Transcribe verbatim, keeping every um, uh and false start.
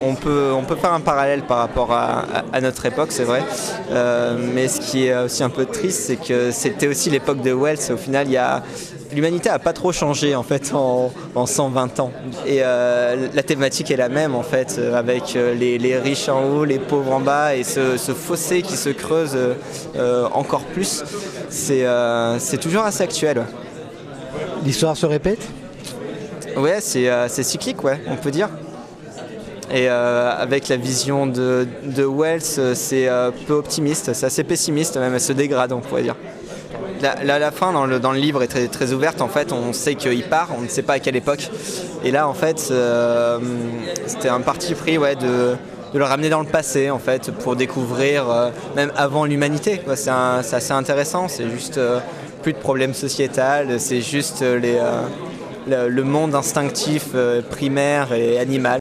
On peut, on peut faire un parallèle par rapport à, à, à notre époque, c'est vrai. Euh, mais ce qui est aussi un peu triste, c'est que c'était aussi l'époque de Wells. Au final, il y a... l'humanité n'a pas trop changé en fait en, en cent vingt ans. Et euh, la thématique est la même en fait, avec les, les riches en haut, les pauvres en bas, et ce, ce fossé qui se creuse euh, encore plus. C'est euh, c'est toujours assez actuel. L'histoire se répète ? Ouais, c'est euh, c'est cyclique, ouais, on peut dire. Et euh, avec la vision de, de Wells, c'est euh, peu optimiste, c'est assez pessimiste même, elle se dégrade, on pourrait dire. La, la, la fin dans le, dans le livre est très, très ouverte, en fait, on sait qu'il part, on ne sait pas à quelle époque. Et là, en fait, euh, c'était un parti pris, ouais, de, de le ramener dans le passé, en fait, pour découvrir, euh, même avant l'humanité, quoi. C'est, un, c'est assez intéressant, c'est juste euh, plus de problèmes sociétals, c'est juste les, euh, le, le monde instinctif, euh, primaire et animal.